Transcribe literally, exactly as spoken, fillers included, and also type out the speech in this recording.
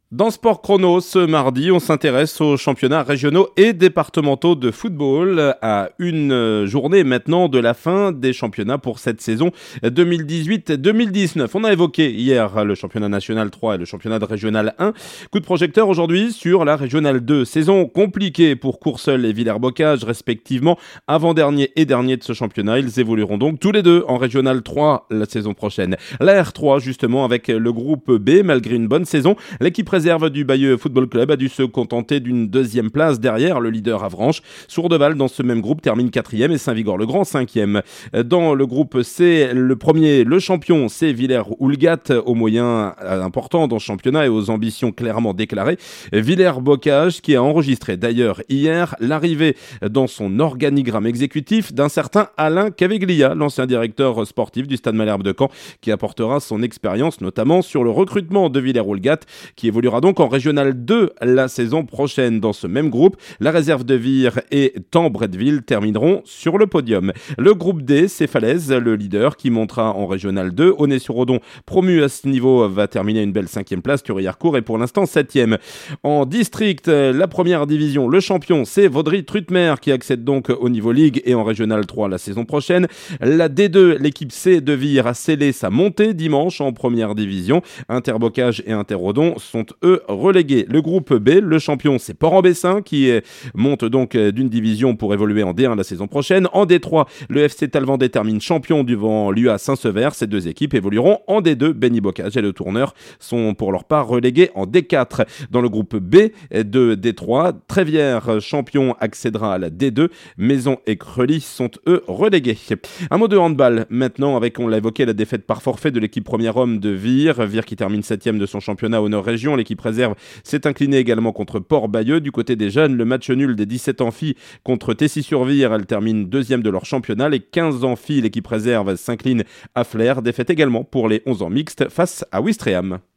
Dans Sport Chrono, ce mardi, on s'intéresse aux championnats régionaux et départementaux de football à une journée maintenant de la fin des championnats pour cette saison deux mille dix-huit deux mille dix-neuf. On a évoqué hier le championnat national trois et le championnat de régional un. Coup de projecteur aujourd'hui sur la régionale deux. Saison compliquée pour Courseulles et Villers-Bocage, respectivement avant-dernier et dernier de ce championnat. Ils évolueront donc tous les deux en régional trois la saison prochaine. La R trois, justement, avec le groupe B, malgré une bonne saison, l'équipe réserve du Bayeux Football Club a dû se contenter d'une deuxième place derrière le leader Avranches. Sourdeval, dans ce même groupe, termine quatrième et Saint-Vigor-le-Grand cinquième. Dans le groupe C, le premier, le champion, c'est Villers-Houlgat, aux moyens importants dans ce championnat et aux ambitions clairement déclarées. Villers-Bocage, qui a enregistré d'ailleurs hier l'arrivée dans son organigramme exécutif d'un certain Alain Caveglia, l'ancien directeur sportif du Stade Malherbe de Caen, qui apportera son expérience notamment sur le recrutement de Villers-Houlgat, qui évoluera donc en régional deux la saison prochaine. Dans ce même groupe, la réserve de Vire et Tambretteville termineront sur le podium. Le groupe D, c'est Falaise, le leader, qui montera en régional deux. Aunay-sur-Odon, promu à ce niveau, va terminer une belle cinquième place. Thury-Harcourt est pour l'instant septième. En district, la première division, le champion, c'est Vaudry-Trutmer, qui accède donc au niveau Ligue et en régional trois la saison prochaine. La D deux, l'équipe C de Vire a scellé sa montée dimanche en première division. Interbocage et Inter-Odon sont eux relégués. Le groupe B, le champion, c'est Port-en-Bessin, qui est, monte donc d'une division pour évoluer en D un la saison prochaine. En D trois, le F C Talvendais termine champion devant l'U A Saint-Sever. Ces deux équipes évolueront en D deux. Benny-Bocage et le Tourneur sont pour leur part relégués en D quatre. Dans le groupe B de D trois, Trévière, champion, accédera à la D deux. Maison et Creully sont eux relégués. Un mot de handball maintenant, avec, on l'a évoqué, la défaite par forfait de l'équipe premier homme de Vire. Vire qui termine septième de son championnat Honneur Région. L'équipe réserve s'est inclinée également contre Port-Bayeux. Du côté des jeunes, le match nul des dix-sept amphis contre Tessy-sur-Vire, elle termine deuxième de leur championnat. Les quinze amphis, l'équipe réserve s'incline à Flers. Défaite également pour les onze ans mixtes face à Ouistreham.